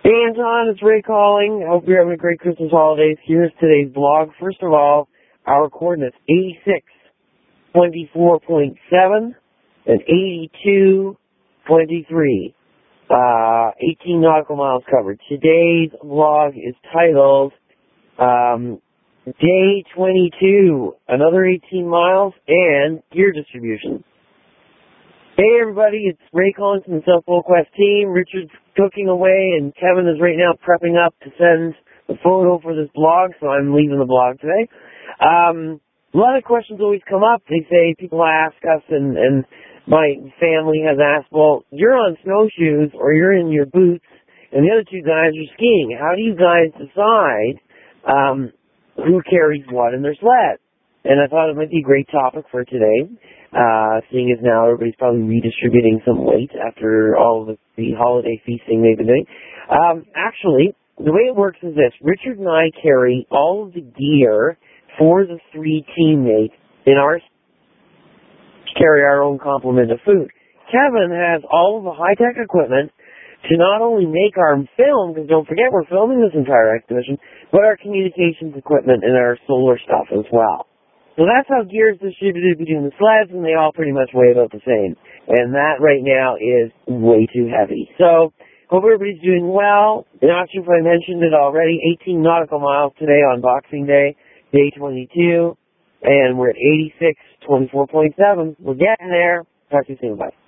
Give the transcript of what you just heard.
Hey Anton, it's Ray calling. I hope you're having a great Christmas holidays. Here's today's blog. First of all, our coordinates 86.24.7 and 82.23. 18 nautical miles covered. Today's blog is titled Day 22, another 18 miles, and gear distribution. Hey everybody, it's Ray calling from the South Pole Quest team. Richard's cooking away and Kevin is right now prepping up to send the photo for this blog, so I'm leaving the blog today. A lot of questions always come up. They say, people ask us, and my family has asked, well, you're on snowshoes or you're in your boots and the other two guys are skiing. How do you guys decide who carries what in their sled? And I thought it might be a great topic for today. Seeing as now everybody's probably redistributing some weight after all of the holiday feasting they've been doing. Actually, the way it works is this. Richard and I carry all of the gear for the three teammates in our carry our own complement of food. Kevin has all of the high-tech equipment to not only make our film, because don't forget we're filming this entire expedition, but our communications equipment and our solar stuff as well. So that's how gear is distributed between the sleds, and they all pretty much weigh about the same. And that right now is way too heavy. So, hope everybody's doing well. Not sure if I mentioned it already, 18 nautical miles today on Boxing Day, day 22, and we're at 86.24.7. We're getting there. Talk to you soon. Bye.